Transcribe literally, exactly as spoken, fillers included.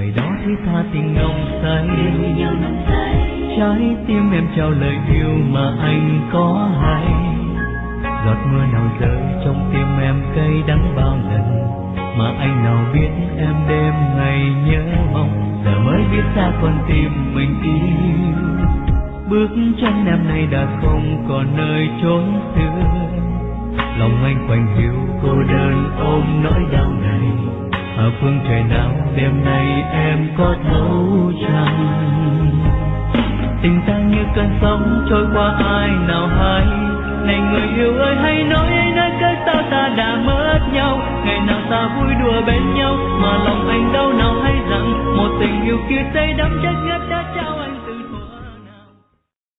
ngày đó thiết tha tình nồng say, trái tim em trao lời yêu mà anh có hay. Giọt mưa nào rơi trong tim em cay đắng bao lần, mà anh nào biết em đêm ngày nhớ mong, giờ mới biết ra con tim mình yêu. Bước chân em nay đã không còn nơi chốn xưa, lòng anh quạnh hiu cô đơn ôm nỗi đau này. Ở phương trời nào đêm nay em có thấu chăng? Tình ta như cơn sóng trôi qua ai nào hay. Này người yêu ơi hãy nói nói cớ sao ta đã mất nhau. Ngày nào ta vui đùa bên nhau mà lòng anh đau nào hay rằng một tình yêu kia say đắm chất ngất